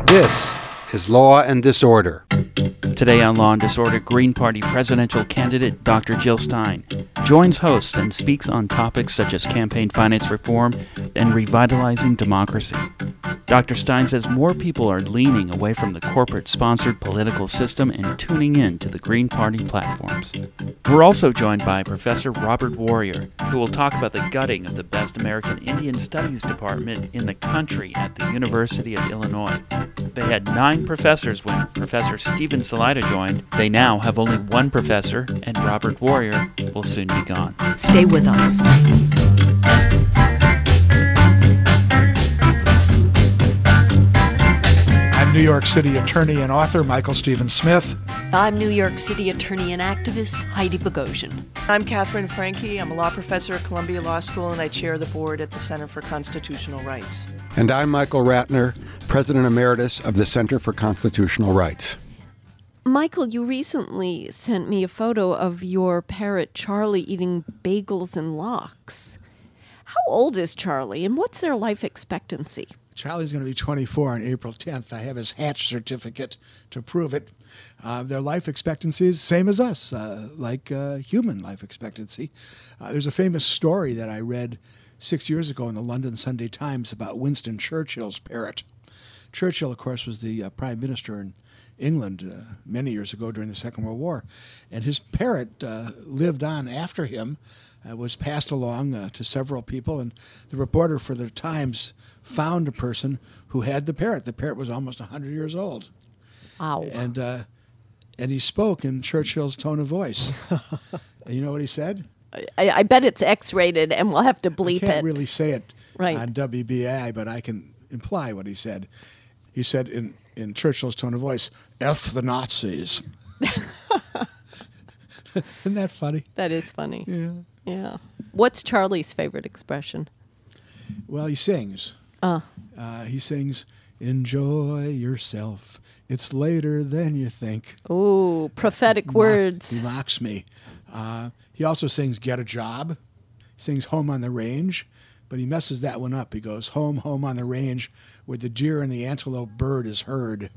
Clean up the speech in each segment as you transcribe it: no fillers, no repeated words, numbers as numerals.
This is Law and Disorder. Today on Law and Disorder, Green Party presidential candidate Dr. Jill Stein joins hosts and speaks on topics such as campaign finance reform and revitalizing democracy. Dr. Stein says more people are leaning away from the corporate-sponsored political system and tuning in to the Green Party platforms. We're also joined by Professor Robert Warrior, who will talk about the gutting of the best American Indian Studies department in the country at the University of Illinois. They had 9 professors when Professor Stephen Salida joined. They now have only 1 professor, and Robert Warrior will soon be gone. Stay with us. I'm New York City attorney and author Michael Stephen Smith. I'm New York City attorney and activist Heidi Bogosian. I'm Catherine Franke. I'm a law professor at Columbia Law School, and I chair the board at the Center for Constitutional Rights. And I'm Michael Ratner, President Emeritus of the Center for Constitutional Rights. Michael, you recently sent me a photo of your parrot Charlie eating bagels and lox. How old is Charlie, and what's their life expectancy? Charlie's going to be 24 on April 10th. I have his hatch certificate to prove it. Their life expectancy is the same as us, like human life expectancy. There's a famous story that I read 6 years ago in the London Sunday Times about Winston Churchill's parrot. Churchill, of course, was the prime minister in England many years ago during the Second World War. And his parrot lived on after him, was passed along to several people. And the reporter for the Times found a person who had the parrot. The parrot was almost 100 years old. Wow. And he spoke in Churchill's tone of voice. And you know what he said? I bet it's X-rated, and we'll have to bleep I can't it. really say it Right. on WBAI, but I can imply what he said. He said in Churchill's tone of voice, F the Nazis. Isn't that funny? That is funny. Yeah. Yeah. What's Charlie's favorite expression? Well, he sings. He sings, enjoy yourself. It's later than you think. Ooh, prophetic words. He mocks me. He also sings get a job. He sings home on the range, but he messes that one up. He goes home, home on the range where the deer and the antelope bird is heard.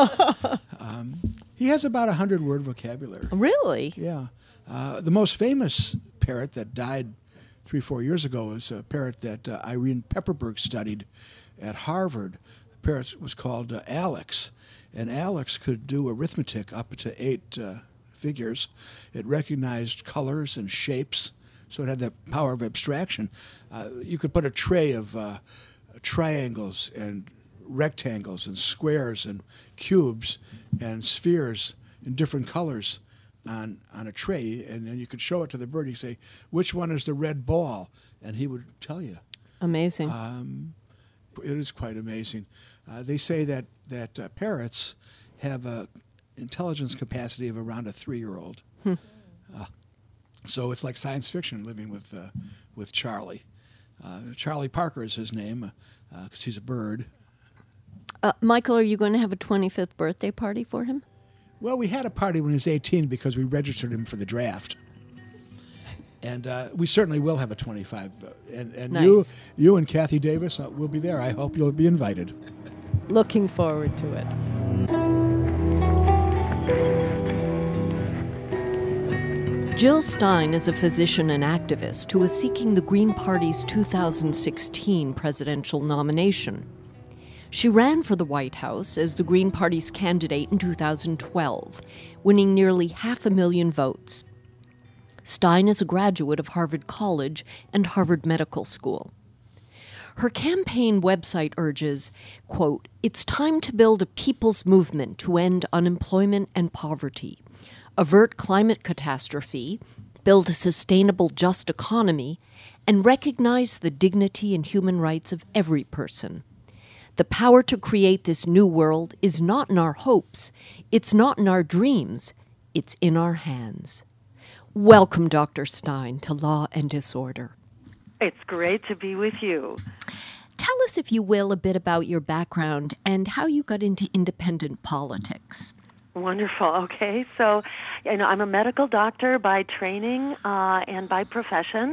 He has about 100-word vocabulary. Really? Yeah. The most famous parrot that died 3-4 years ago was a parrot that Irene Pepperberg studied at Harvard. The parrot was called Alex, and Alex could do arithmetic up to 8 figures. It recognized colors and shapes, so it had the power of abstraction. You could put a tray of triangles and rectangles and squares and cubes and spheres in different colors on a tray, and then you could show it to the bird. You say, which one is the red ball? And he would tell you. Amazing. It is quite amazing. They say that parrots have a intelligence capacity of around a 3-year-old. So it's like science fiction living with Charlie. Charlie Parker is his name because he's a bird. Michael, are you going to have a 25th birthday party for him? Well, we had a party when he was 18 because we registered him for the draft. And we certainly will have a 25. And Nice. you and Kathy Davis will be there. I hope you'll be invited. Looking forward to it. Jill Stein is a physician and activist who is seeking the Green Party's 2016 presidential nomination. She ran for the White House as the Green Party's candidate in 2012, winning nearly 500,000 votes. Stein is a graduate of Harvard College and Harvard Medical School. Her campaign website urges, quote, "It's time to build a people's movement to end unemployment and poverty, avert climate catastrophe, build a sustainable, just economy, and recognize the dignity and human rights of every person. The power to create this new world is not in our hopes, it's not in our dreams, it's in our hands." Welcome, Dr. Stein, to Law and Disorder. It's great to be with you. Tell us, if you will, a bit about your background and how you got into independent politics. Wonderful. Okay. So, I'm a medical doctor by training and by profession.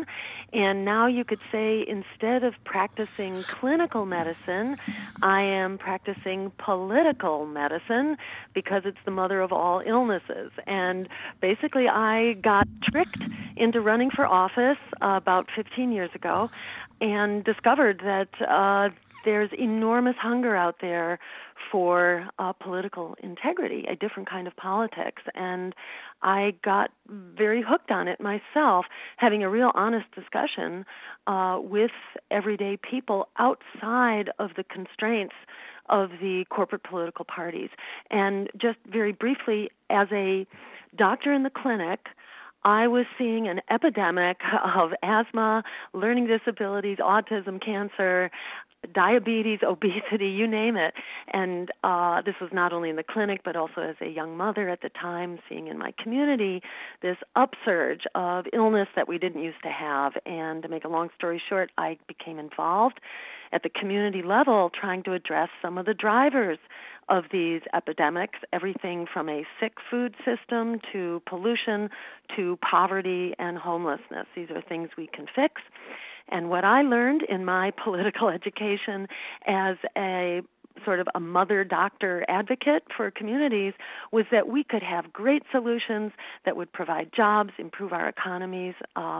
And now you could say, instead of practicing clinical medicine, I am practicing political medicine because it's the mother of all illnesses. And basically, I got tricked into running for office about 15 years ago and discovered that there's enormous hunger out there for political integrity, a different kind of politics. And I got very hooked on it myself, having a real honest discussion with everyday people outside of the constraints of the corporate political parties. And just very briefly, as a doctor in the clinic, I was seeing an epidemic of asthma, learning disabilities, autism, cancer, diabetes, obesity, you name it. And this was not only in the clinic, but also as a young mother at the time, seeing in my community this upsurge of illness that we didn't used to have. And to make a long story short, I became involved at the community level trying to address some of the drivers of these epidemics, everything from a sick food system to pollution to poverty and homelessness. These are things we can fix. And what I learned in my political education as a sort of a mother-doctor advocate for communities was that we could have great solutions that would provide jobs, improve our economies,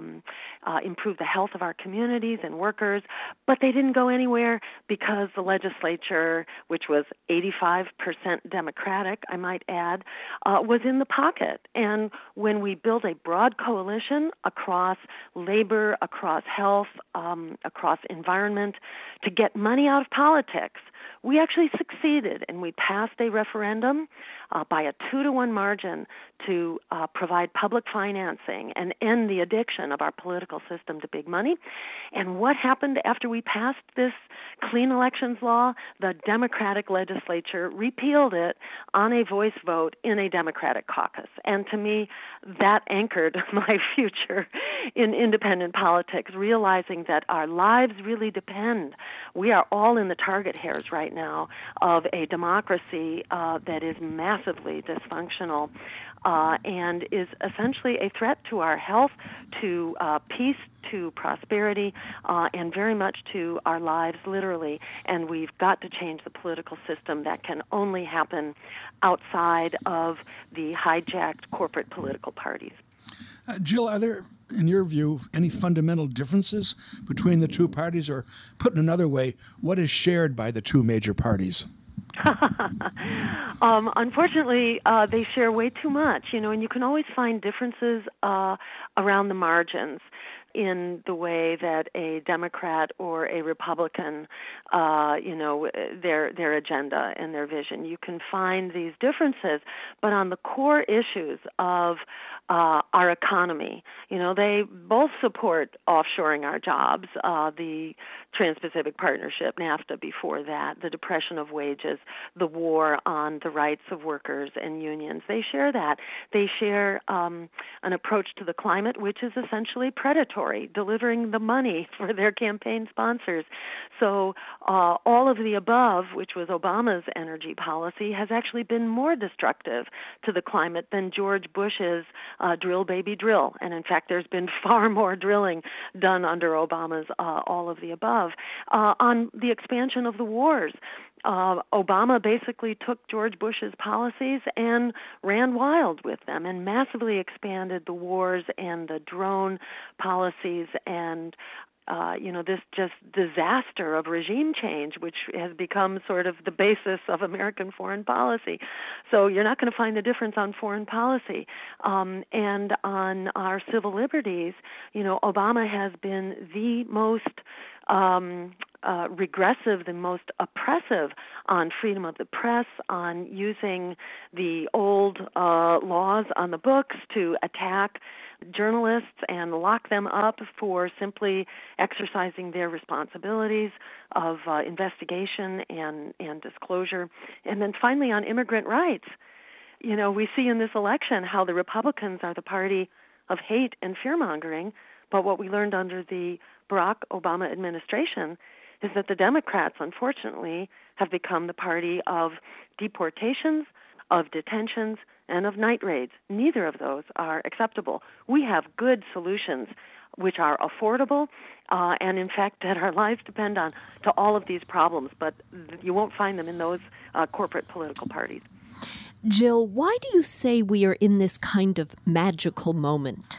improve the health of our communities and workers, but they didn't go anywhere because the legislature, which was 85% Democratic, I might add, was in the pocket. And when we build a broad coalition across labor, across health, across environment, to get money out of politics, we actually succeeded, and we passed a referendum by a 2-to-1 margin to provide public financing and end the addiction of our political system to big money. And what happened after we passed this clean elections law? The Democratic legislature repealed it on a voice vote in a Democratic caucus. And to me, that anchored my future in independent politics, realizing that our lives really depend. We are all in the target hairs right now of a democracy that is massively dysfunctional and is essentially a threat to our health, to peace, to prosperity, and very much to our lives, literally. And we've got to change the political system. That can only happen outside of the hijacked corporate political parties. Jill, are there, in your view, any fundamental differences between the two parties? Or put in another way, what is shared by the two major parties? Unfortunately, they share way too much, and you can always find differences around the margins in the way that a Democrat or a Republican, their agenda and their vision. You can find these differences, but on the core issues of our economy, they both support offshoring our jobs, the Trans-Pacific Partnership, NAFTA before that, the depression of wages, the war on the rights of workers and unions. They share that. They share an approach to the climate, which is essentially predatory, delivering the money for their campaign sponsors. So all of the above, which was Obama's energy policy, has actually been more destructive to the climate than George Bush's drill, baby, drill. And in fact, there's been far more drilling done under Obama's all of the above. On the expansion of the wars, Obama basically took George Bush's policies and ran wild with them and massively expanded the wars and the drone policies and this just disaster of regime change, which has become sort of the basis of American foreign policy. So you're not going to find the difference on foreign policy. And on our civil liberties, Obama has been the most regressive, the most oppressive on freedom of the press, on using the old laws on the books to attack journalists and lock them up for simply exercising their responsibilities of investigation and disclosure. And then finally on immigrant rights, we see in this election how the Republicans are the party of hate and fear-mongering, but what we learned under the Barack Obama administration is that the Democrats, unfortunately, have become the party of deportations, of detentions, and of night raids. Neither of those are acceptable. We have good solutions which are affordable, and in fact that our lives depend on, to all of these problems. But you won't find them in those corporate political parties. Jill, why do you say we are in this kind of magical moment?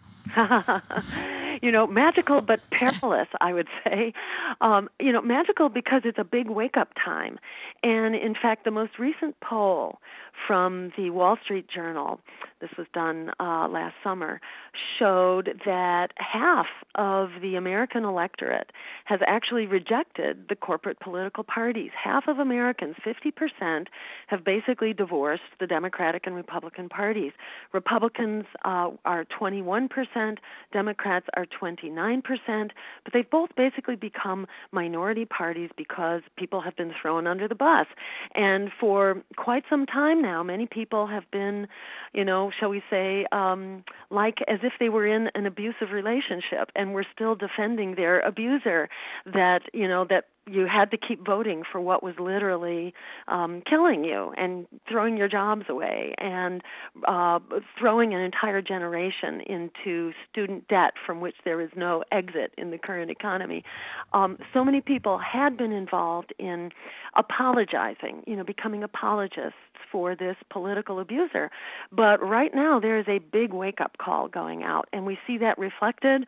Magical but perilous, I would say. Magical because it's a big wake-up time. And in fact, the most recent poll from the Wall Street Journal, this was done last summer, showed that half of the American electorate has actually rejected the corporate political parties. Half of Americans, 50%, have basically divorced the Democratic and Republican parties. Republicans are 21%, Democrats are 29%, but they've both basically become minority parties because people have been thrown under the bus. And for quite some time now, many people have been, shall we say, like as if they were in an abusive relationship and were still defending their abuser, that you had to keep voting for what was literally killing you and throwing your jobs away and throwing an entire generation into student debt from which there is no exit in the current economy. So many people had been involved in apologizing, becoming apologists for this political abuser. But right now there is a big wake-up call going out, and we see that reflected.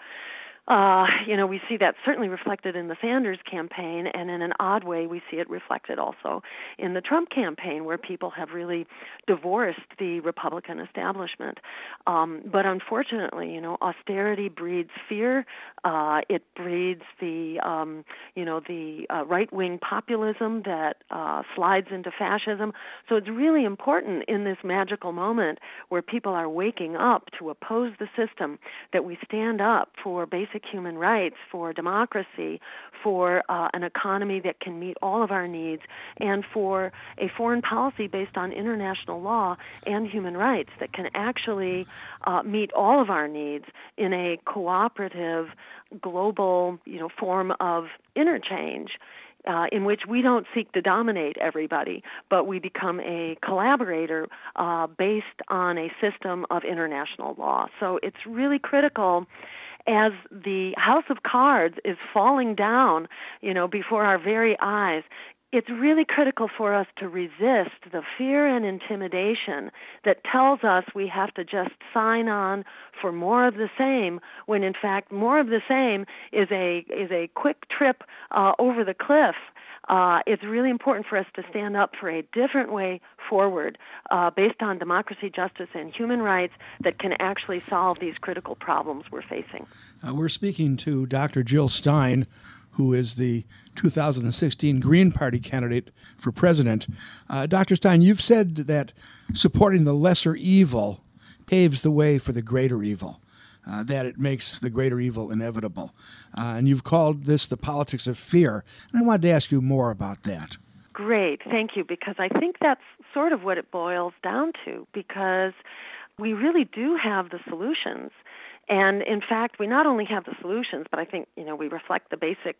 We see that certainly reflected in the Sanders campaign, and in an odd way, we see it reflected also in the Trump campaign, where people have really divorced the Republican establishment. But unfortunately, austerity breeds fear. It breeds the right-wing populism that slides into fascism. So it's really important in this magical moment where people are waking up to oppose the system that we stand up for basic human rights, for democracy, for an economy that can meet all of our needs, and for a foreign policy based on international law and human rights that can actually meet all of our needs in a cooperative, global, form of interchange. In which we don't seek to dominate everybody, but we become a collaborator based on a system of international law. So it's really critical as the house of cards is falling down, before our very eyes. It's really critical for us to resist the fear and intimidation that tells us we have to just sign on for more of the same, when in fact more of the same is a quick trip over the cliff. It's really important for us to stand up for a different way forward based on democracy, justice, and human rights that can actually solve these critical problems we're facing. We're speaking to Dr. Jill Stein, who is the 2016 Green Party candidate for president. Dr. Stein, you've said that supporting the lesser evil paves the way for the greater evil, that it makes the greater evil inevitable. And you've called this the politics of fear. And I wanted to ask you more about that. Great, thank you, because I think that's sort of what it boils down to, because we really do have the solutions. And in fact, we not only have the solutions, but I think, we reflect the basic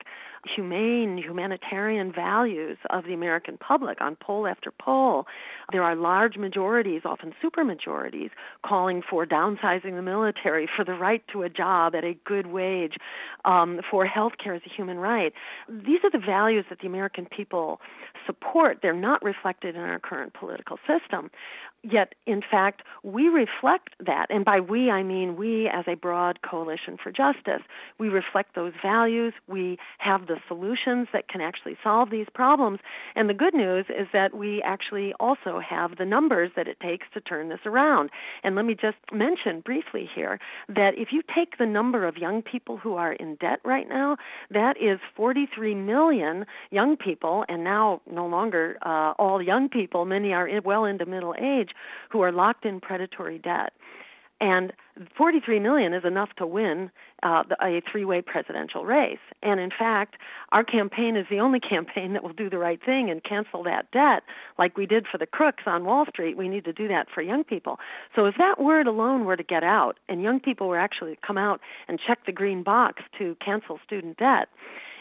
humanitarian values of the American public on poll after poll. There are large majorities, often supermajorities, calling for downsizing the military, for the right to a job at a good wage, for health care as a human right. These are the values that the American people support. They're not reflected in our current political system. Yet, in fact, we reflect that, and by we, I mean we as a broad coalition for justice. We reflect those values. We have the solutions that can actually solve these problems. And the good news is that we actually also have the numbers that it takes to turn this around. And let me just mention briefly here that if you take the number of young people who are in debt right now, that is 43 million young people, and now no longer all young people, many are well into middle age, who are locked in predatory debt. And 43 million is enough to win a three-way presidential race. And in fact, our campaign is the only campaign that will do the right thing and cancel that debt like we did for the crooks on Wall Street. We need to do that for young people. So if that word alone were to get out and young people were actually come out and check the green box to cancel student debt,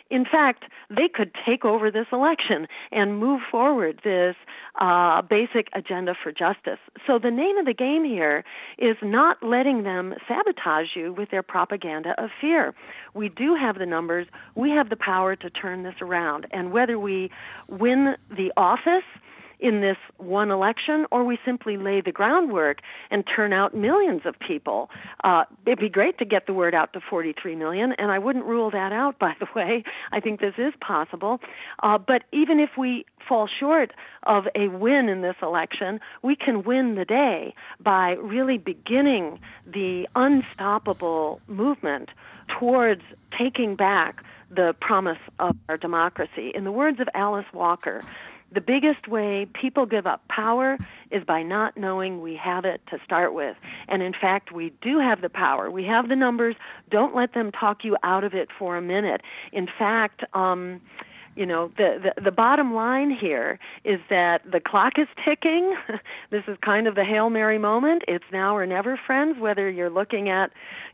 in fact, they could take over this election and move forward this basic agenda for justice. So the name of the game here is not letting them sabotage you with their propaganda of fear. We do have the numbers. We have the power to turn this around. And whether we win the office in this one election, or we simply lay the groundwork and turn out millions of people. It'd be great to get the word out to 43 million, and I wouldn't rule that out, by the way. I think this is possible. But even if we fall short of a win in this election, we can win the day by really beginning the unstoppable movement towards taking back the promise of our democracy. In the words of Alice Walker, the biggest way people give up power is by not knowing we have it to start with. And in fact, we do have the power. We have the numbers. Don't let them talk you out of it for a minute. In fact, the bottom line here is that the clock is ticking. This is kind of the Hail Mary moment. It's now or never, friends, whether you're looking at,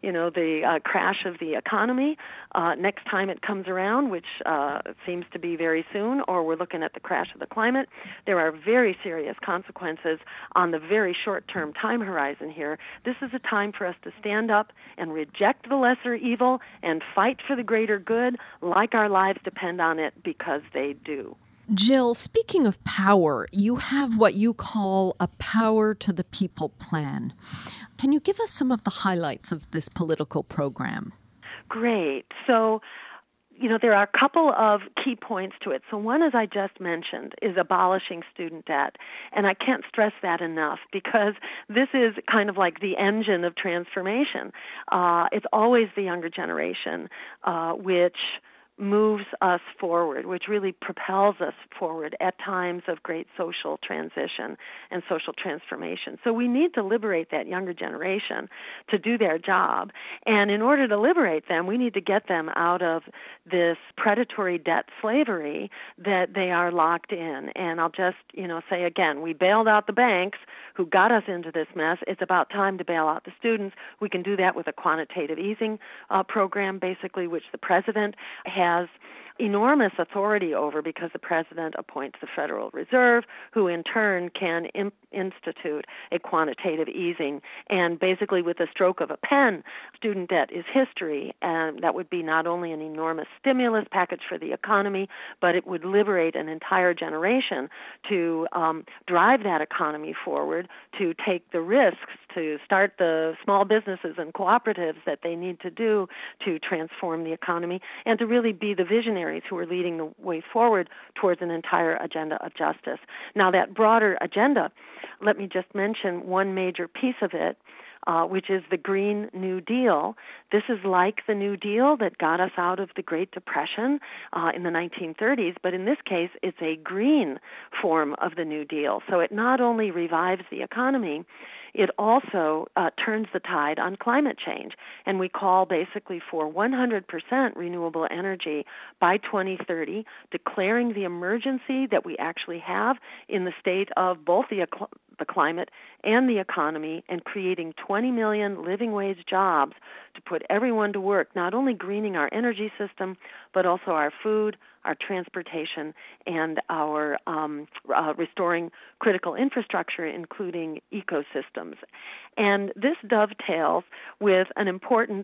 the crash of the economy next time it comes around, which seems to be very soon, or we're looking at the crash of the climate. There are very serious consequences on the very short-term time horizon here. This is a time for us to stand up and reject the lesser evil and fight for the greater good like our lives depend on it, because they do. Jill, speaking of power, you have what you call a Power to the People plan. Can you give us some of the highlights of this political program? Great. So, there are a couple of key points to it. So one, as I just mentioned, is abolishing student debt. And I can't stress that enough, because this is kind of like the engine of transformation. It's always the younger generation which moves us forward, which really propels us forward at times of great social transition and social transformation. So we need to liberate that younger generation to do their job. And in order to liberate them, we need to get them out of this predatory debt slavery that they are locked in. And I'll just, say again, we bailed out the banks who got us into this mess. It's about time to bail out the students. We can do that with a quantitative easing program, basically, which the president has enormous authority over, because the president appoints the Federal Reserve, who in turn can institute a quantitative easing. And basically, with a stroke of a pen, student debt is history. And that would be not only an enormous stimulus package for the economy, but it would liberate an entire generation to drive that economy forward, to take the risks, to start the small businesses and cooperatives that they need to do to transform the economy, and to really be the visionaries who are leading the way forward towards an entire agenda of justice. Now, that broader agenda, let me just mention one major piece of it, which is the Green New Deal. This is like the New Deal that got us out of the Great Depression in the 1930s, but in this case, it's a green form of the New Deal. So it not only revives the economy, it also turns the tide on climate change. And we call basically for 100% renewable energy by 2030, declaring the emergency that we actually have in the state of both the climate and the economy, and creating 20 million living wage jobs to put everyone to work, not only greening our energy system, but also our food, our transportation, and our restoring critical infrastructure, including ecosystems. And this dovetails with an important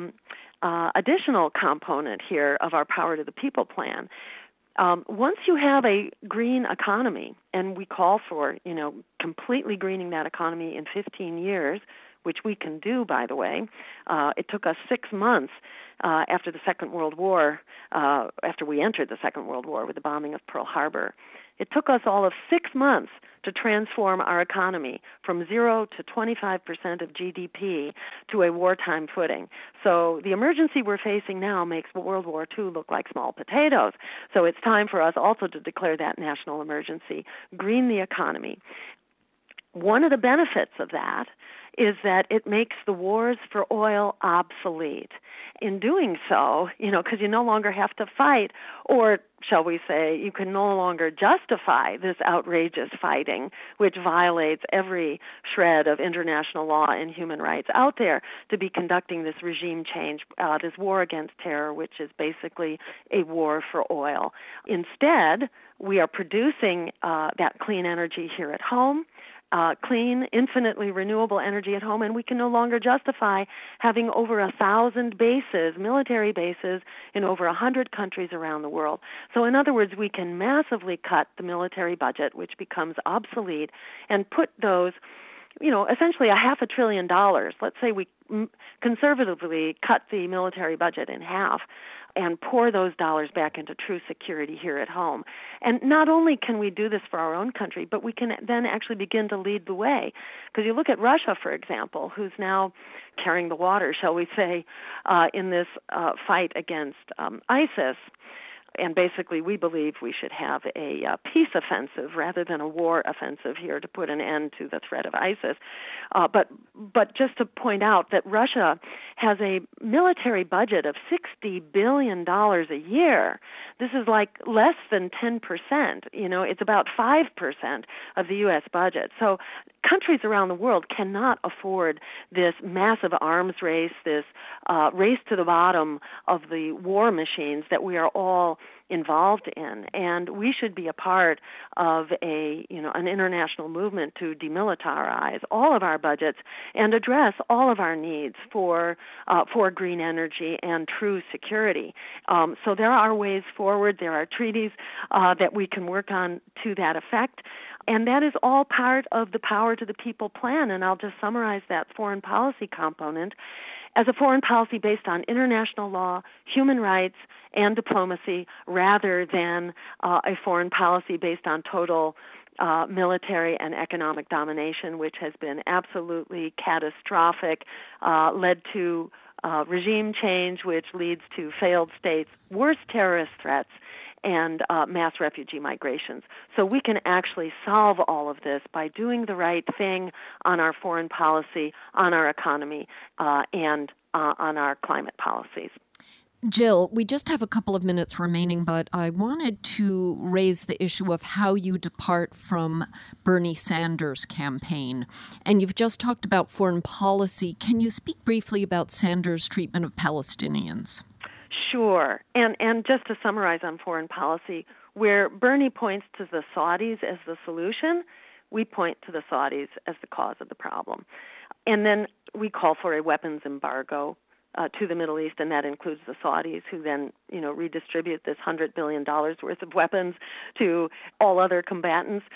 additional component here of our Power to the People plan. Once you have a green economy, and we call for, completely greening that economy in 15 years, which we can do, by the way. It took us 6 months after the Second World War, after we entered the Second World War with the bombing of Pearl Harbor. It took us all of 6 months to transform our economy from 0 to 25% of GDP to a wartime footing. So the emergency we're facing now makes World War II look like small potatoes. So it's time for us also to declare that national emergency, green the economy. One of the benefits of that is that it makes the wars for oil obsolete. In doing so, because you no longer have to fight, or shall we say, you can no longer justify this outrageous fighting, which violates every shred of international law and human rights out there, to be conducting this regime change, this war against terror, which is basically a war for oil. Instead, we are producing that clean energy here at home, clean, infinitely renewable energy at home, and we can no longer justify having over 1,000 bases, military bases, in over 100 countries around the world. So in other words, we can massively cut the military budget, which becomes obsolete, and put those, essentially $500 billion. Let's say we conservatively cut the military budget in half and pour those dollars back into true security here at home. And not only can we do this for our own country, but we can then actually begin to lead the way. Because you look at Russia, for example, who's now carrying the water, shall we say, in this fight against ISIS. And basically, we believe we should have a peace offensive rather than a war offensive here to put an end to the threat of ISIS. But just to point out that Russia has a military budget of $60 billion a year. This is like less than 10%. It's about 5% of the U.S. budget. So countries around the world cannot afford this massive arms race, this race to the bottom of the war machines that we are all involved in, and we should be a part of an international movement to demilitarize all of our budgets and address all of our needs for green energy and true security. So there are ways forward. There are treaties that we can work on to that effect. And that is all part of the Power to the People plan, and I'll just summarize that foreign policy component as a foreign policy based on international law, human rights, and diplomacy, rather than a foreign policy based on total military and economic domination, which has been absolutely catastrophic, led to regime change, which leads to failed states, worse terrorist threats, and mass refugee migrations. So we can actually solve all of this by doing the right thing on our foreign policy, on our economy, and on our climate policies. Jill, we just have a couple of minutes remaining, but I wanted to raise the issue of how you depart from Bernie Sanders' campaign. And you've just talked about foreign policy. Can you speak briefly about Sanders' treatment of Palestinians? Sure. And just to summarize on foreign policy, where Bernie points to the Saudis as the solution, we point to the Saudis as the cause of the problem. And then we call for a weapons embargo to the Middle East, and that includes the Saudis, who then, redistribute this $100 billion worth of weapons to all other combatants.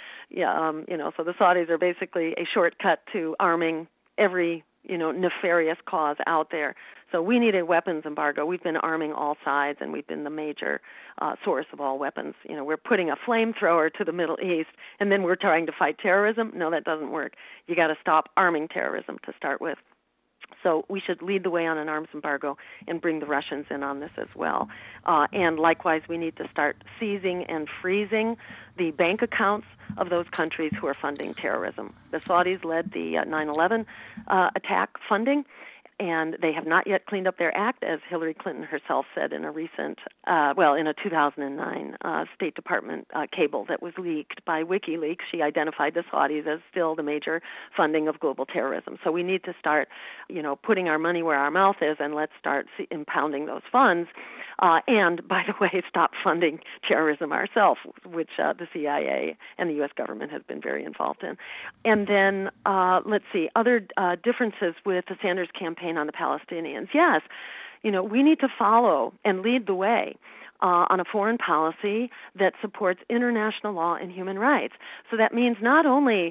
So the Saudis are basically a shortcut to arming every, nefarious cause out there. So we need a weapons embargo. We've been arming all sides, and we've been the major source of all weapons. We're putting a flamethrower to the Middle East, and then we're trying to fight terrorism. No, that doesn't work. You got to stop arming terrorism to start with. So we should lead the way on an arms embargo and bring the Russians in on this as well. And likewise, we need to start seizing and freezing the bank accounts of those countries who are funding terrorism. The Saudis led the 9/11 attack funding, and they have not yet cleaned up their act, as Hillary Clinton herself said in a recent, in a 2009 State Department cable that was leaked by WikiLeaks. She identified the Saudis as still the major funding of global terrorism. So we need to start, putting our money where our mouth is, and let's start impounding those funds. And, by the way, stop funding terrorism ourselves, which the CIA and the U.S. government has been very involved in. And then, other differences with the Sanders campaign on the Palestinians. Yes, we need to follow and lead the way on a foreign policy that supports international law and human rights. So that means not only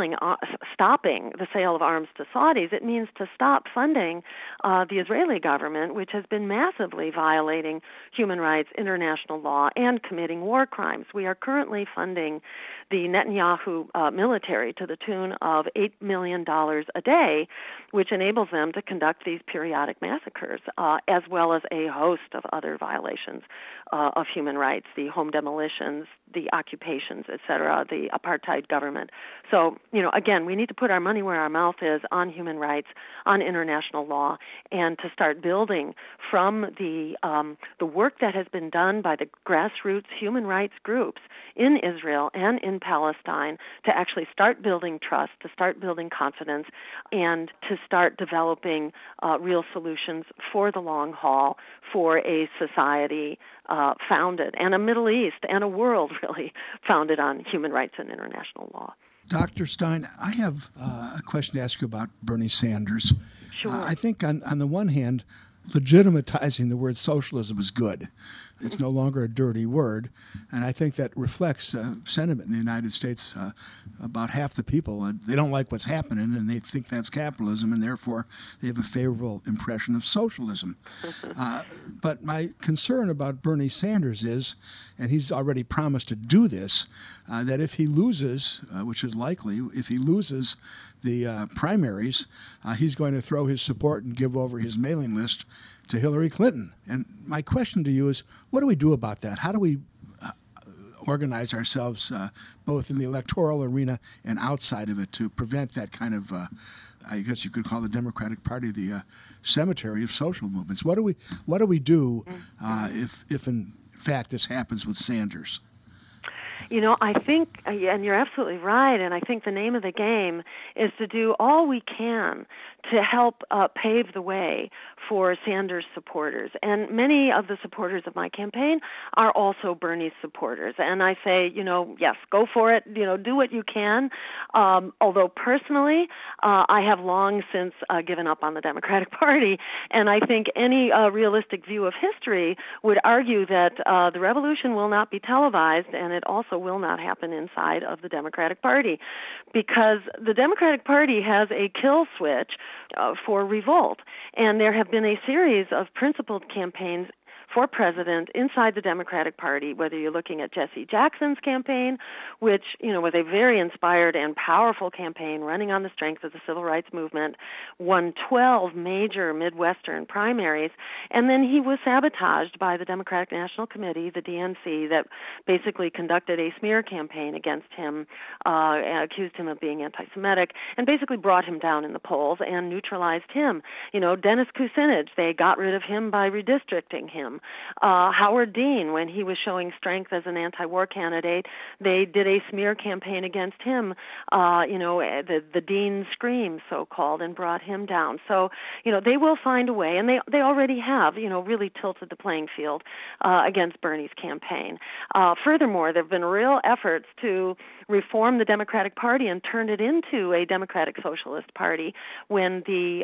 stopping the sale of arms to Saudis, it means to stop funding the Israeli government, which has been massively violating human rights, international law, and committing war crimes. We are currently funding the Netanyahu military to the tune of $8 million a day, which enables them to conduct these periodic massacres, as well as a host of other violations of human rights, the home demolitions, the occupations, et cetera, the apartheid government. So, again, we need to put our money where our mouth is on human rights, on international law, and to start building from the work that has been done by the grassroots human rights groups in Israel and in Palestine to actually start building trust, to start building confidence, and to start developing real solutions for the long haul for a society founded, and a Middle East and a world really founded on human rights and international law. Dr. Stein, I have a question to ask you about Bernie Sanders. Sure. I think on the one hand, legitimatizing the word socialism is good. It's no longer a dirty word, and I think that reflects sentiment in the United States. About half the people, they don't like what's happening, and they think that's capitalism, and therefore they have a favorable impression of socialism. But my concern about Bernie Sanders is, and he's already promised to do this, that if he loses, which is likely, if he loses the primaries, he's going to throw his support and give over his mailing list to Hillary Clinton. And my question to you is, what do we do about that? How do we organize ourselves both in the electoral arena and outside of it to prevent that kind of, I guess you could call the Democratic Party the cemetery of social movements? What do we do if in fact this happens with Sanders? I think, and you're absolutely right, and I think the name of the game is to do all we can to help pave the way for Sanders supporters. And many of the supporters of my campaign are also Bernie's supporters. And I say, yes, go for it, do what you can. Although personally, I have long since given up on the Democratic Party. And I think any realistic view of history would argue that the revolution will not be televised, and it also will not happen inside of the Democratic Party, because the Democratic Party has a kill switch for revolt. And there have been a series of principled campaigns for president inside the Democratic Party, whether you're looking at Jesse Jackson's campaign, which, was a very inspired and powerful campaign running on the strength of the civil rights movement, won 12 major Midwestern primaries, and then he was sabotaged by the Democratic National Committee, the DNC, that basically conducted a smear campaign against him, accused him of being anti-Semitic, and basically brought him down in the polls and neutralized him. Dennis Kucinich, they got rid of him by redistricting him. Howard Dean, when he was showing strength as an anti-war candidate, they did a smear campaign against him, the Dean Scream, so-called, and brought him down. So, they will find a way, and they already have, really tilted the playing field against Bernie's campaign. Furthermore, there have been real efforts to reform the Democratic Party and turn it into a Democratic Socialist Party when the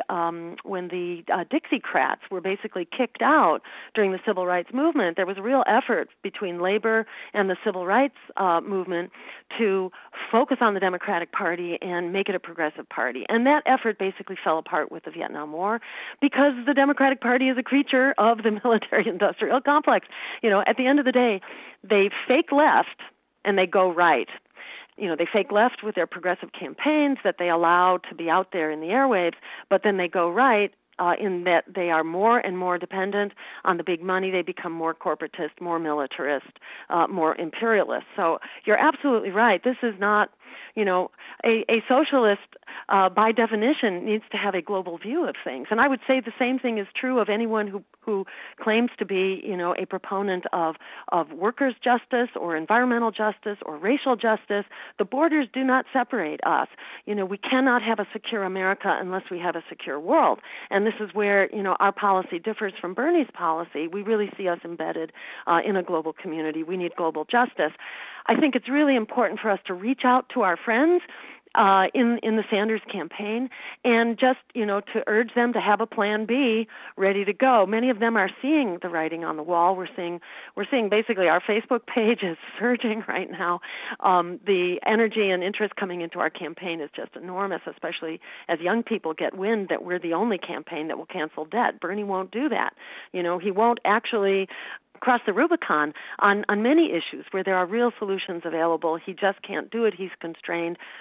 Dixiecrats were basically kicked out during the Civil Rights Movement. There was a real effort between labor and the Civil Rights Movement to focus on the Democratic Party and make it a progressive party. And that effort basically fell apart with the Vietnam War because the Democratic Party is a creature of the military-industrial complex. At the end of the day, they fake left and they go right. They fake left with their progressive campaigns that they allow to be out there in the airwaves, but then they go right in that they are more and more dependent on the big money. They become more corporatist, more militarist, more imperialist. So you're absolutely right. This is not, a socialist, by definition, needs to have a global view of things. And I would say the same thing is true of anyone who claims to be, a proponent of workers' justice or environmental justice or racial justice. The borders do not separate us. We cannot have a secure America unless we have a secure world. And this is where, our policy differs from Bernie's policy. We really see us embedded in a global community. We need global justice. I think it's really important for us to reach out to our friends in the Sanders campaign and just, to urge them to have a plan B ready to go. Many of them are seeing the writing on the wall. We're seeing basically our Facebook page is surging right now. The energy and interest coming into our campaign is just enormous, especially as young people get wind that we're the only campaign that will cancel debt. Bernie won't do that. He won't actually cross the Rubicon on many issues where there are real solutions available. He just can't do it. He's constrained by the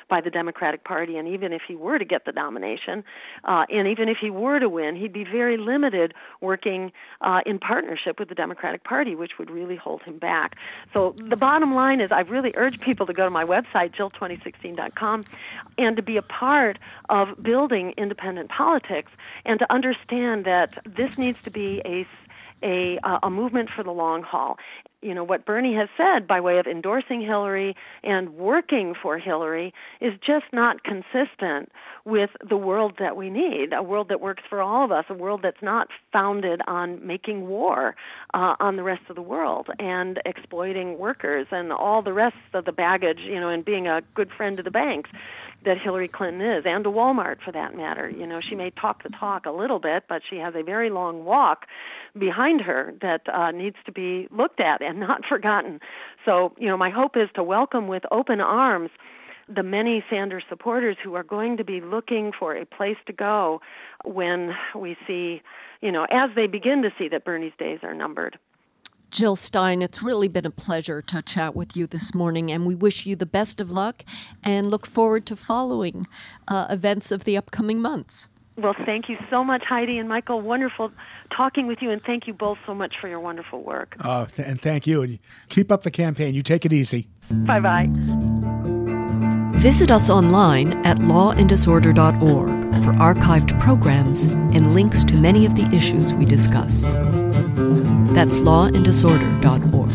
Democratic Party, and even if he were to get the nomination, and even if he were to win, he'd be very limited working in partnership with the Democratic Party, which would really hold him back. So the bottom line is I really urge people to go to my website, Jill2016.com, and to be a part of building independent politics and to understand that this needs to be a movement for the long haul. You know, what Bernie has said by way of endorsing Hillary and working for Hillary is just not consistent with the world that we need, a world that works for all of us, a world that's not founded on making war on the rest of the world and exploiting workers and all the rest of the baggage, you know, and being a good friend to the banks that Hillary Clinton is, and to Walmart for that matter. You know, she may talk the talk a little bit, but she has a very long walk behind her that needs to be looked at and not forgotten. So, you know, my hope is to welcome with open arms the many Sanders supporters who are going to be looking for a place to go when we see, you know, as they begin to see that Bernie's days are numbered. Jill Stein, it's really been a pleasure to chat with you this morning, and we wish you the best of luck and look forward to following events of the upcoming months. Well, thank you so much, Heidi and Michael. Wonderful talking with you, and thank you both so much for your wonderful work. And thank you. And keep up the campaign. You take it easy. Bye-bye. Visit us online at lawanddisorder.org for archived programs and links to many of the issues we discuss. That's lawanddisorder.org.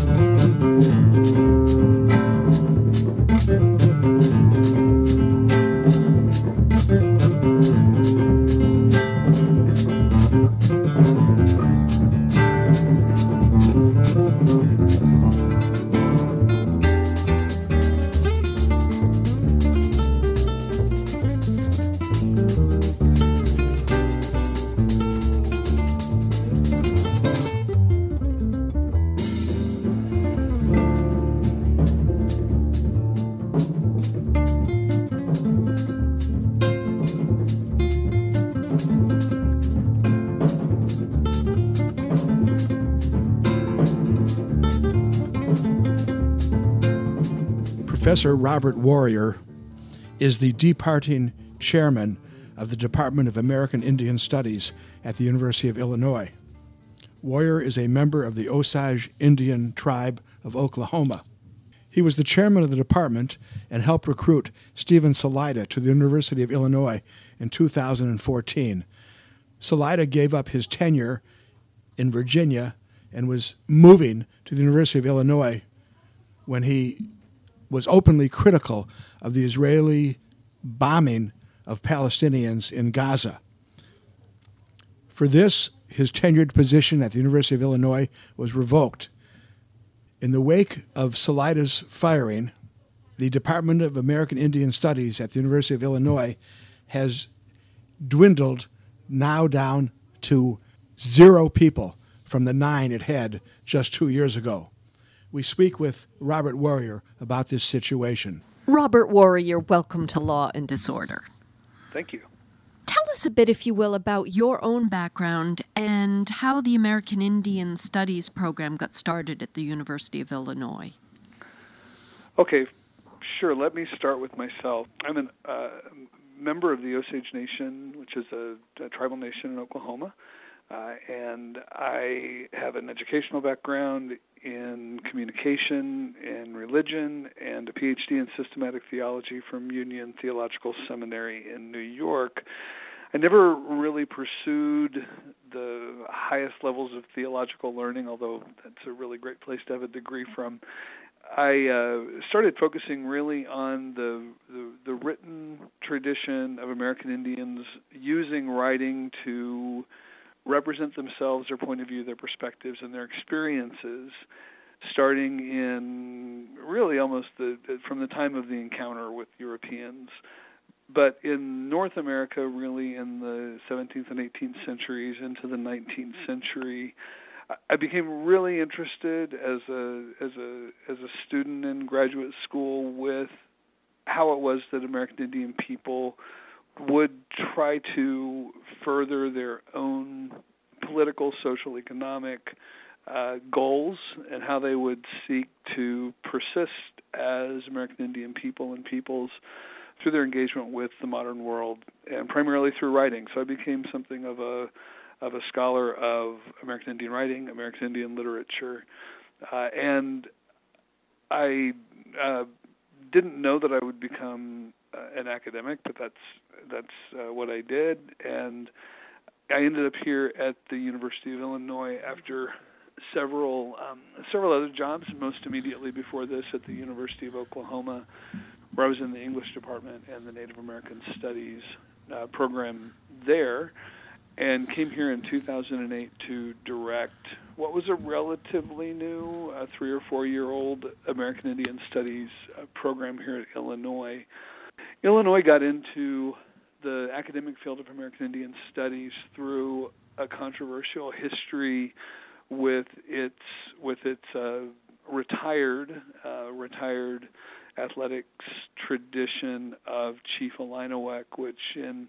Professor Robert Warrior is the departing chairman of the Department of American Indian Studies at the University of Illinois. Warrior is a member of the Osage Indian tribe of Oklahoma. He was the chairman of the department and helped recruit Stephen Salida to the University of Illinois in 2014. Salida gave up his tenure in Virginia and was moving to the University of Illinois when he was openly critical of the Israeli bombing of Palestinians in Gaza. For this, his tenured position at the University of Illinois was revoked. In the wake of Salida's firing, the Department of American Indian Studies at the University of Illinois has dwindled now down to 0 people from the 9 it had just 2 years ago. We speak with Robert Warrior about this situation. Robert Warrior, welcome to Law and Disorder. Thank you. Tell us a bit, if you will, about your own background and how the American Indian Studies program got started at the University of Illinois. Okay, sure. Let me start with myself. I'm a member of the Osage Nation, which is a tribal nation in Oklahoma, and I have an educational background in communication and religion and a PhD in systematic theology from Union Theological Seminary in New York. I never really pursued the highest levels of theological learning, although that's a really great place to have a degree from. I started focusing really on the written tradition of American Indians using writing to represent themselves, their point of view, their perspectives, and their experiences, starting in really almost from the time of the encounter with Europeans. But in North America, really in the 17th and 18th centuries into the 19th century, I became really interested as a student in graduate school with how it was that American Indian people would try to further their own political, social, economic goals, and how they would seek to persist as American Indian people and peoples through their engagement with the modern world, and primarily through writing. So I became something of a scholar of American Indian writing, American Indian literature, and I didn't know that I would become an academic, but that's what I did, and I ended up here at the University of Illinois after several other jobs, most immediately before this at the University of Oklahoma, where I was in the English department and the Native American Studies program there, and came here in 2008 to direct what was a relatively new 3 or 4 year old American Indian Studies program here at Illinois. Illinois got into the academic field of American Indian Studies through a controversial history with its retired athletics tradition of Chief Illiniwek, which in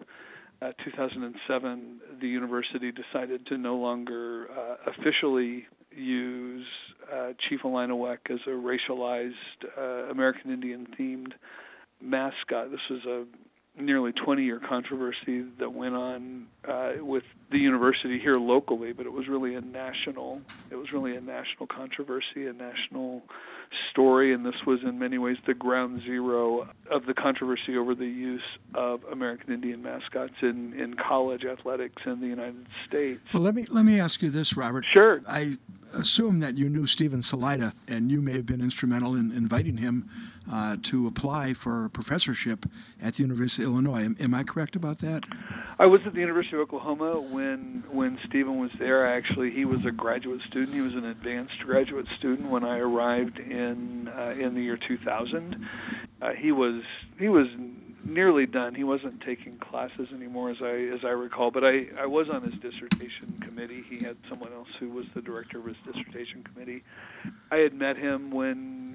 2007 the university decided to no longer officially use Chief Illiniwek as a racialized American Indian themed mascot. This was a nearly 20-year controversy that went on with the university here locally, but it was really a national controversy, a national story, and this was in many ways the ground zero of the controversy over the use of American Indian mascots in college athletics in the United States. Well, let me ask you this, Robert. Sure. I assume that you knew Stephen Salaita, and you may have been instrumental in inviting him to apply for a professorship at the University of Illinois. Am I correct about that? I was at the University of Oklahoma when Stephen was there. Actually, he was a graduate student. He was an advanced graduate student when I arrived in the year 2000. He was nearly done. He wasn't taking classes anymore, as I recall. But I was on his dissertation committee. He had someone else who was the director of his dissertation committee. I had met him when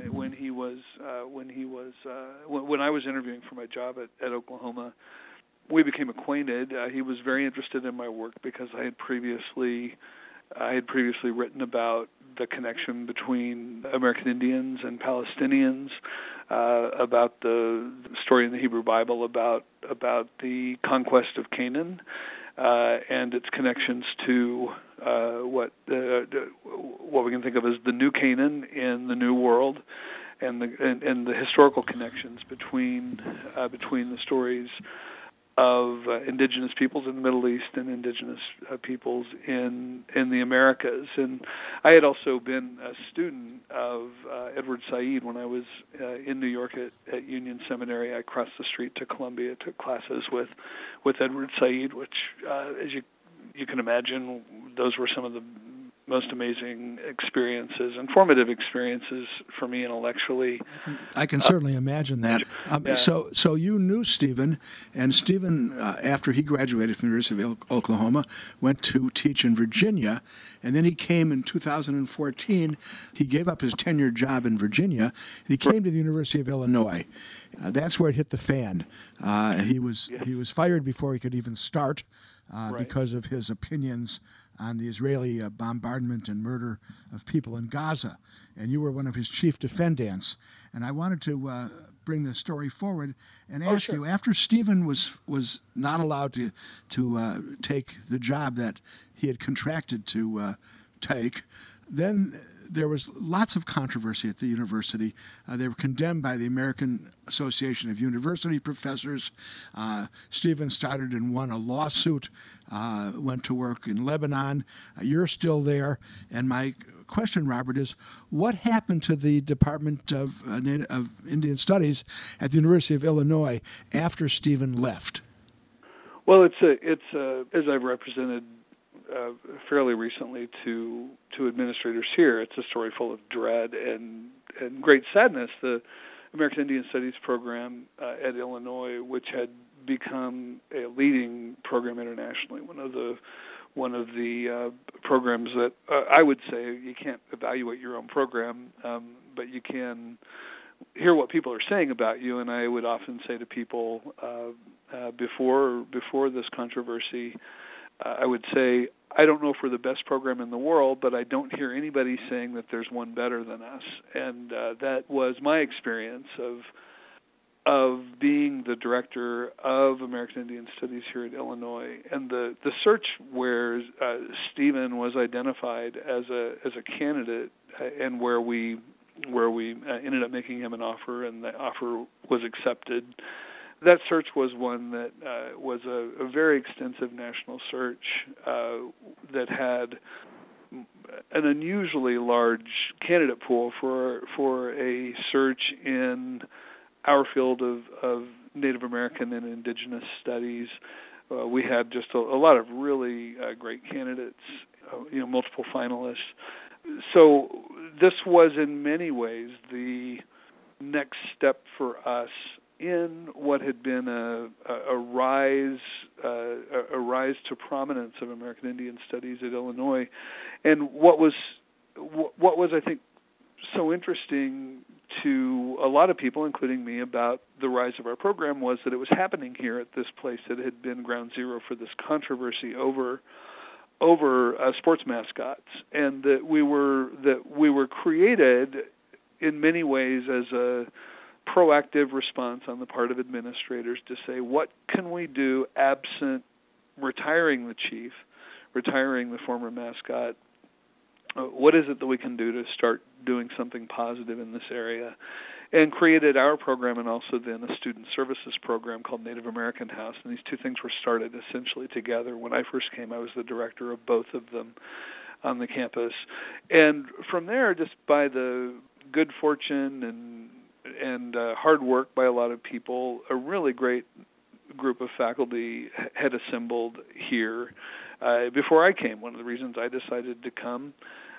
I was interviewing for my job at Oklahoma. We became acquainted. He was very interested in my work because I had previously written about the connection between American Indians and Palestinians, about the story in the Hebrew Bible about the conquest of Canaan and its connections to what we can think of as the new Canaan in the New World, and the historical connections between the stories of indigenous peoples in the Middle East and indigenous peoples in the Americas. And I had also been a student of Edward Said when I was in New York at Union Seminary. I crossed the street to Columbia, took classes with Edward Said, which, as you can imagine, those were some of the most amazing experiences, informative experiences for me intellectually. I can certainly imagine that. Yeah. So you knew Stephen, and Stephen, after he graduated from the University of Oklahoma, went to teach in Virginia, and then he came in 2014. He gave up his tenured job in Virginia, and he came to the University of Illinois. That's where it hit the fan. He was fired before he could even start because of his opinions on the Israeli bombardment and murder of people in Gaza. And you were one of his chief defendants. And I wanted to bring the story forward and ask you, after Stephen was not allowed to take the job that he had contracted to take, then there was lots of controversy at the university. They were condemned by the American Association of University Professors. Stephen started and won a lawsuit, went to work in Lebanon. You're still there. And my question, Robert, is what happened to the Department of Indian Studies at the University of Illinois after Stephen left? Well, it's as I've represented fairly recently to administrators here, it's a story full of dread and great sadness. The American Indian Studies program at Illinois, which had become a leading program internationally, one of the programs that I would say you can't evaluate your own program, but you can hear what people are saying about you. And I would often say to people before this controversy, I would say, I don't know if we're the best program in the world, but I don't hear anybody saying that there's one better than us. And that was my experience of being the director of American Indian Studies here at Illinois, and the search where Stephen was identified as a candidate, and where we ended up making him an offer, and the offer was accepted. That search was one that was a very extensive national search that had an unusually large candidate pool for a search in our field of Native American and Indigenous studies. We had just a lot of really great candidates, multiple finalists. So this was in many ways the next step for us in what had been a rise to prominence of American Indian Studies at Illinois. And what was I think so interesting to a lot of people, including me, about the rise of our program was that it was happening here at this place that had been ground zero for this controversy over sports mascots, and that we were created in many ways as a proactive response on the part of administrators to say, what can we do absent retiring the chief, retiring the former mascot? What is it that we can do to start doing something positive in this area? And created our program and also then a student services program called Native American House. And these two things were started essentially together. When I first came, I was the director of both of them on the campus. And from there, just by the good fortune and hard work by a lot of people, a really great group of faculty had assembled here. Before I came, one of the reasons I decided to come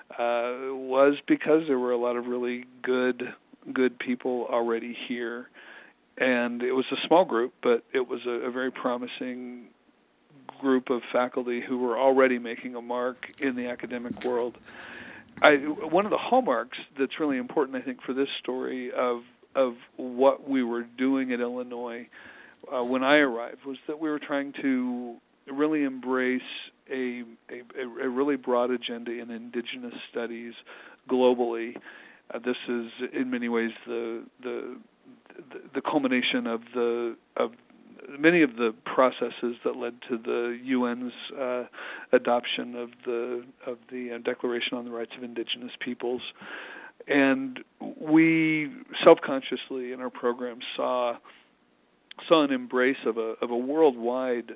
was because there were a lot of really good people already here. And it was a small group, but it was a very promising group of faculty who were already making a mark in the academic world. One of the hallmarks that's really important, I think, for this story of what we were doing at Illinois when I arrived was that we were trying to really embrace a really broad agenda in Indigenous studies globally. This is in many ways the culmination of many of the processes that led to the UN's adoption of the Declaration on the Rights of Indigenous Peoples. And we self-consciously in our program saw an embrace of a worldwide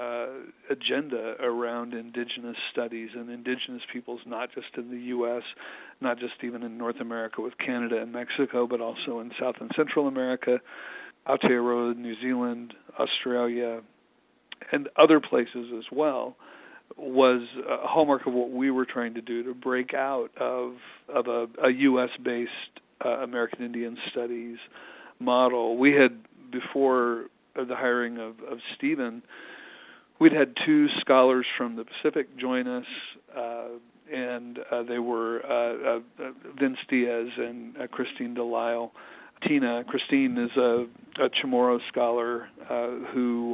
agenda around Indigenous studies and Indigenous peoples, not just in the U.S., not just even in North America with Canada and Mexico, but also in South and Central America, Aotearoa, New Zealand, Australia, and other places as well, was a hallmark of what we were trying to do to break out of a U.S.-based American Indian Studies model. We had, before the hiring of Stephen, we'd had two scholars from the Pacific join us, and they were Vince Diaz and Christine Delisle. Christine is a Chamorro scholar who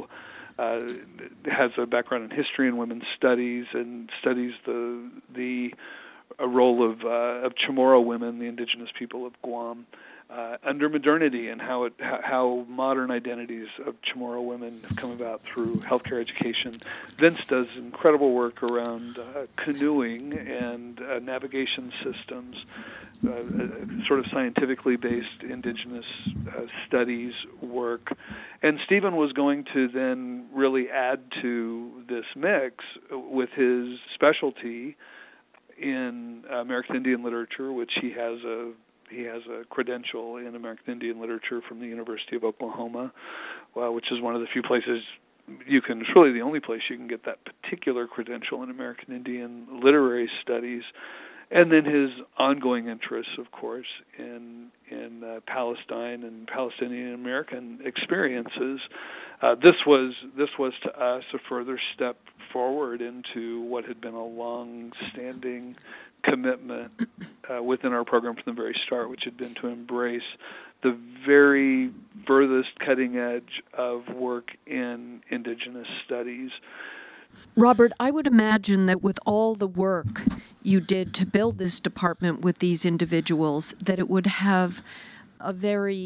has a background in history and women's studies and studies the role of Chamorro women, the indigenous people of Guam, under modernity, and how modern identities of Chamorro women have come about through healthcare education. Vince does incredible work around canoeing and navigation systems, sort of scientifically based indigenous studies work. And Stephen was going to then really add to this mix with his specialty in American Indian literature, which he has a credential in American Indian literature from the University of Oklahoma, which is one of the few places it's really the only place you can get that particular credential in American Indian literary studies. And then his ongoing interests, of course, in Palestine and Palestinian American experiences. This was to us a further step forward into what had been a long-standing commitment within our program from the very start, which had been to embrace the very furthest cutting edge of work in Indigenous studies. Robert, I would imagine that with all the work you did to build this department with these individuals, that it would have a very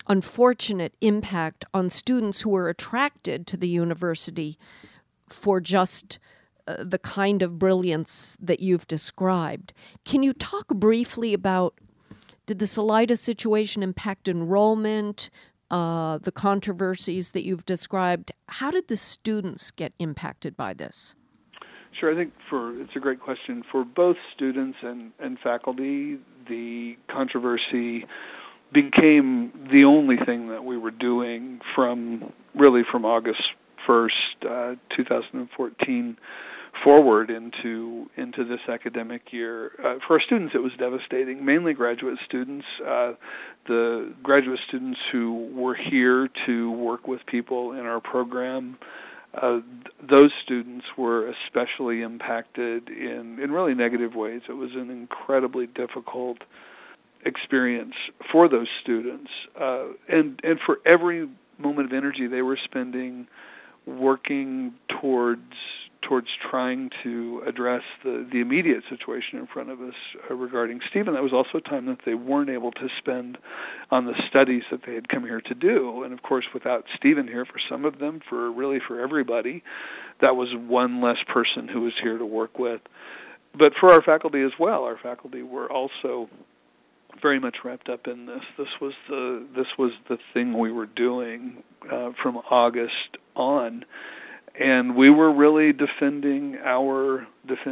unfortunate impact on students who were attracted to the university for just the kind of brilliance that you've described. Can you talk briefly about, did the Salida situation impact enrollment, the controversies that you've described? How did the students get impacted by this? Sure, I think it's a great question. For both students and faculty, the controversy became the only thing that we were doing from August 1st, 2014 forward into this academic year. For our students, it was devastating, mainly graduate students. The graduate students who were here to work with people in our program, those students were especially impacted in really negative ways. It was an incredibly difficult experience for those students. And for every moment of energy they were spending working towards trying to address the immediate situation in front of us regarding Stephen, that was also time that they weren't able to spend on the studies that they had come here to do. And of course, without Stephen here, for some of them, for everybody, that was one less person who was here to work with. But for our faculty as well, our faculty were also very much wrapped up in this. This was the thing we were doing from August on. And we were really defending our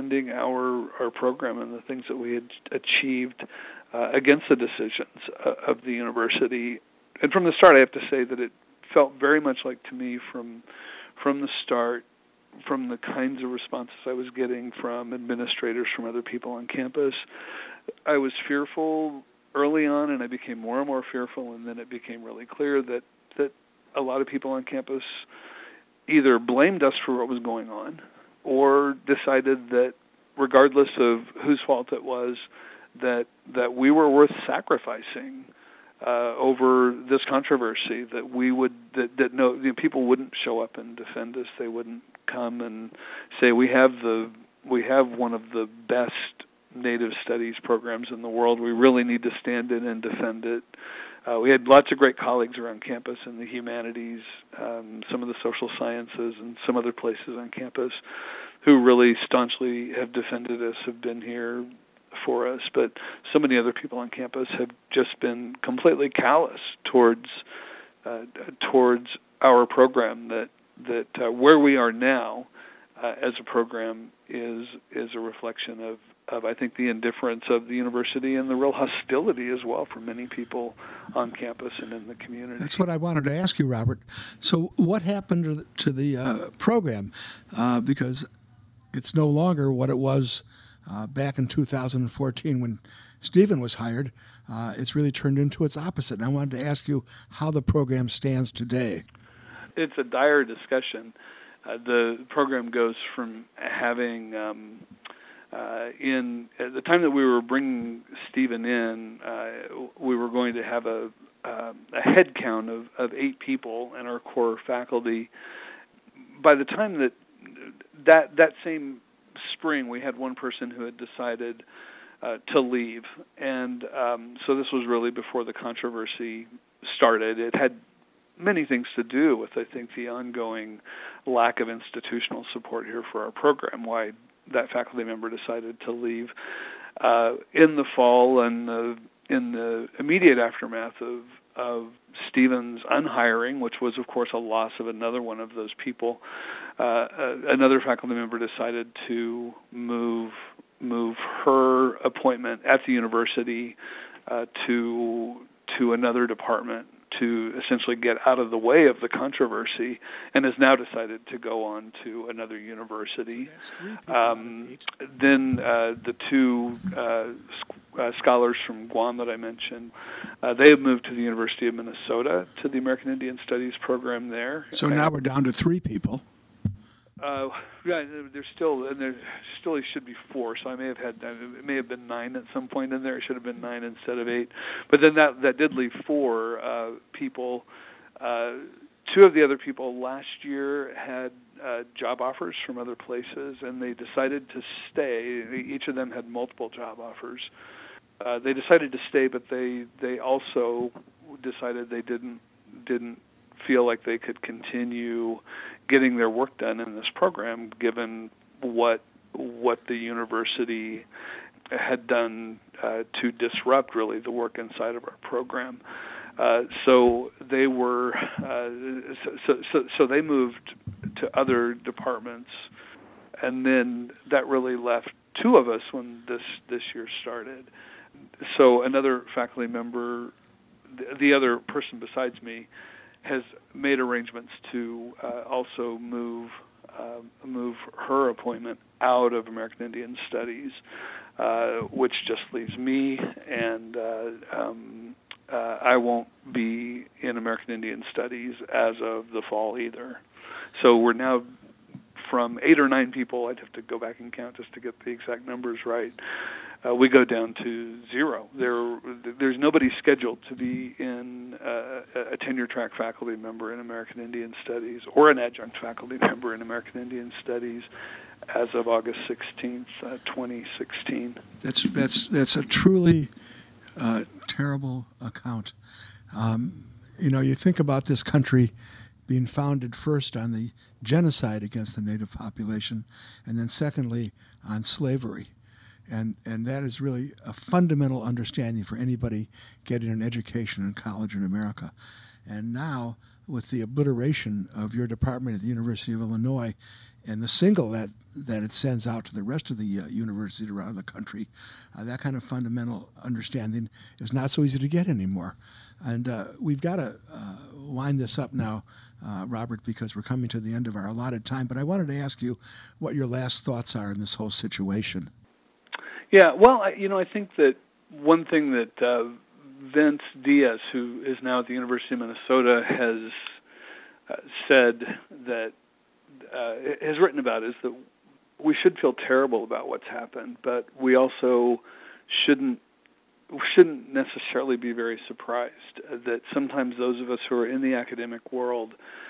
program and the things that we had achieved against the decisions of the university. And from the start, I have to say that it felt very much like to me from the start, from the kinds of responses I was getting from administrators, from other people on campus, I was fearful early on, and I became more and more fearful, and then it became really clear that a lot of people on campus either blamed us for what was going on or decided that regardless of whose fault it was, that we were worth sacrificing over this controversy, that we would people wouldn't show up and defend us. They wouldn't come and say we have one of the best Native Studies programs in the world. We really need to stand in and defend it. We had lots of great colleagues around campus in the humanities, some of the social sciences, and some other places on campus who really staunchly have defended us, have been here for us. But so many other people on campus have just been completely callous towards our program, that where we are now as a program is a reflection of I think the indifference of the university and the real hostility as well for many people on campus and in the community. That's what I wanted to ask you, Robert. So what happened to the program? Because it's no longer what it was back in 2014 when Stephen was hired. It's really turned into its opposite. And I wanted to ask you how the program stands today. It's a dire discussion. The program goes from having... at the time that we were bringing Stephen in, we were going to have a head count of 8 people in our core faculty. By the time that same spring, we had one person who had decided to leave, and so this was really before the controversy started. It had many things to do with, I think, the ongoing lack of institutional support here for our program, why that faculty member decided to leave. In the fall and in the immediate aftermath of Stephen's unhiring, which was, of course, a loss of another one of those people, another faculty member decided to move her appointment at the university to another department, to essentially get out of the way of the controversy, and has now decided to go on to another university. Then the 2 scholars from Guam that I mentioned, they have moved to the University of Minnesota to the American Indian Studies program there. So now we're down to 3 people. Yeah, there should be 4. So it may have been 9 at some point in there. It should have been 9 instead of 8. But then that did leave 4 people. 2 of the other people last year had job offers from other places, and they decided to stay. Each of them had multiple job offers. they decided to stay, but they also decided they didn't feel like they could continue getting their work done in this program, given what the university had done to disrupt really the work inside of our program. So they were so they moved to other departments, and then that really left two of us when this year started. So another faculty member, the other person besides me, has made arrangements to also move her appointment out of American Indian Studies, which just leaves me, and I won't be in American Indian Studies as of the fall either. So we're now from 8 or 9 people. I'd have to go back and count just to get the exact numbers right. We go down to 0. There's nobody scheduled to be in a tenure-track faculty member in American Indian Studies or an adjunct faculty member in American Indian Studies as of August 16th, 2016. That's a truly terrible account. You think about this country being founded first on the genocide against the native population, and then secondly on slavery. And that is really a fundamental understanding for anybody getting an education in college in America. And now, with the obliteration of your department at the University of Illinois and the signal that it sends out to the rest of the universities around the country, that kind of fundamental understanding is not so easy to get anymore. And we've got to wind this up now, Robert, because we're coming to the end of our allotted time. But I wanted to ask you what your last thoughts are in this whole situation. Yeah, well, I think that one thing that Vince Diaz, who is now at the University of Minnesota, has said that has written about is that we should feel terrible about what's happened, but we also shouldn't necessarily be very surprised that sometimes those of us who are in the academic world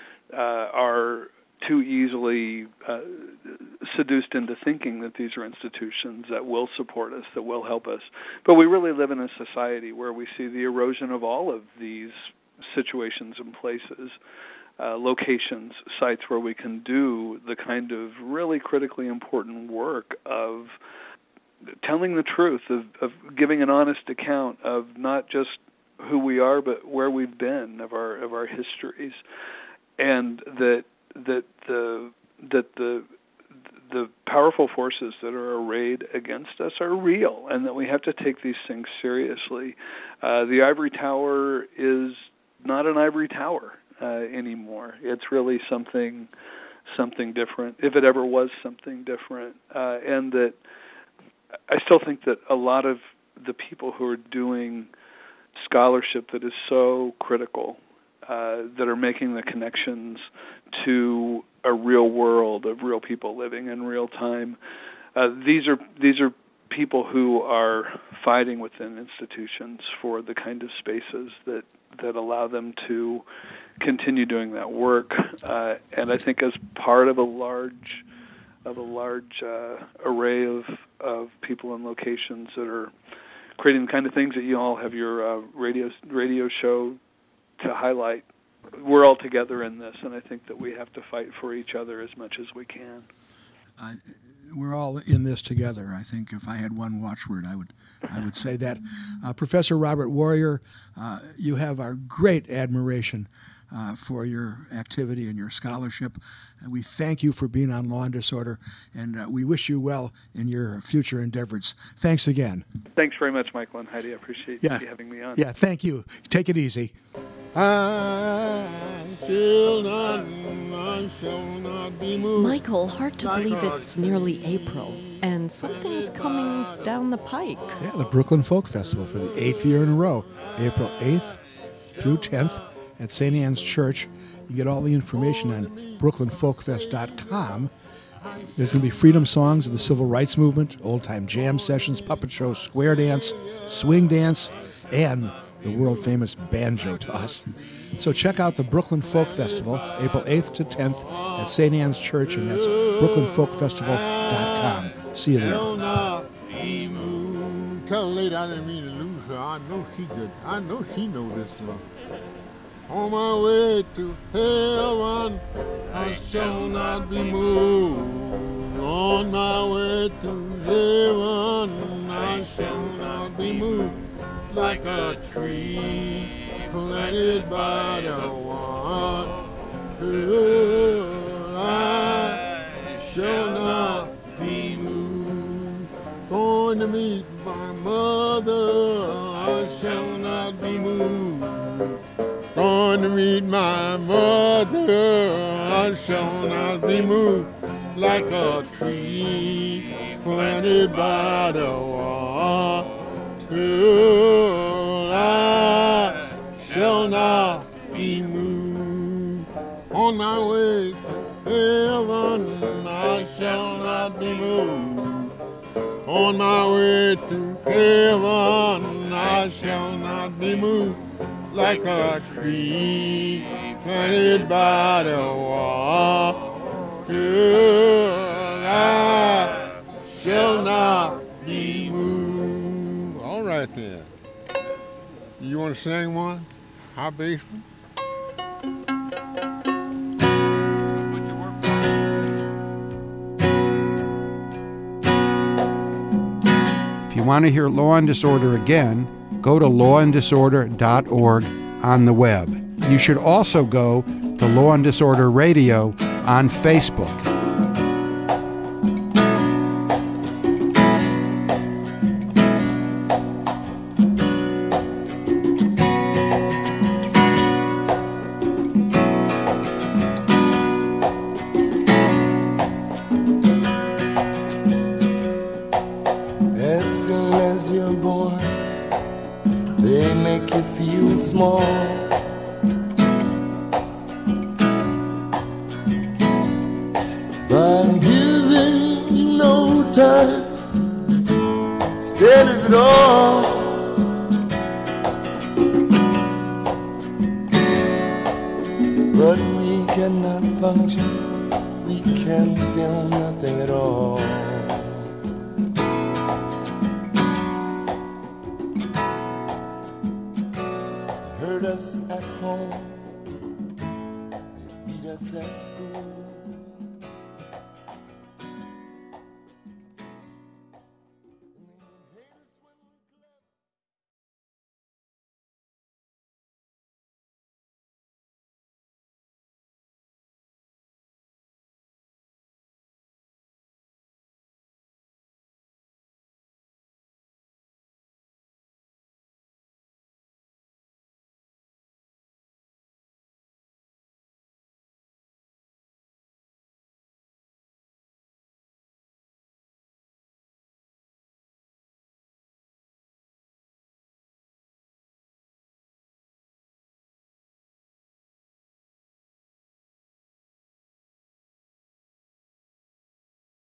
are too easily seduced into thinking that these are institutions that will support us, that will help us. But we really live in a society where we see the erosion of all of these situations and places, locations, sites where we can do the kind of really critically important work of telling the truth, of giving an honest account of not just who we are, but where we've been, of our histories, and that the powerful forces that are arrayed against us are real, and that we have to take these things seriously. The ivory tower is not an ivory tower anymore. It's really something different, if it ever was something different, and that I still think that a lot of the people who are doing scholarship that is so critical, that are making the connections to a real world of real people living in real time, these are people who are fighting within institutions for the kind of spaces that allow them to continue doing that work. And I think as part of a large array of people and locations that are creating the kind of things that you all have your radio show to highlight, we're all together in this, and I think that we have to fight for each other as much as we can. We're all in this together. I think if I had one watchword, I would say that. Professor Robert Warrior, you have our great admiration for your activity and your scholarship. We thank you for being on Law and Disorder, and we wish you well in your future endeavors. Thanks again. Thanks very much, Michael and Heidi. I appreciate you having me on. Yeah, thank you. Take it easy. Michael, hard to believe it's nearly April, and something's coming down the pike. Yeah, the Brooklyn Folk Festival for the 8th year in a row, April 8th through 10th at St. Anne's Church. You get all the information on brooklynfolkfest.com. There's going to be freedom songs of the civil rights movement, old-time jam sessions, puppet show, square dance, swing dance, and the world-famous banjo toss. So check out the Brooklyn Folk Festival, April 8th to 10th at St. Anne's Church, and that's brooklynfolkfestival.com. See you there. tell the lady I didn't mean to lose her. I know she good. I know she knows this song. On my way to heaven, I shall not be moved. On my way to heaven, I shall not be moved. Like a tree planted by the water, I shall not be moved. Going to meet my mother, I shall not be moved. Going to meet my mother, I shall not be moved. Like a tree planted by the water, I shall not be moved. On my way to heaven, I shall not be moved. On my way to heaven, I shall not be moved. Like a tree planted by the water, I shall not be moved. All right then. You want to sing one? High basement? If you want to hear Law and Disorder again, go to lawanddisorder.org on the web. You should also go to Law and Disorder Radio on Facebook. But we cannot function, we can feel nothing at all. Hurt us at home, beat us at school.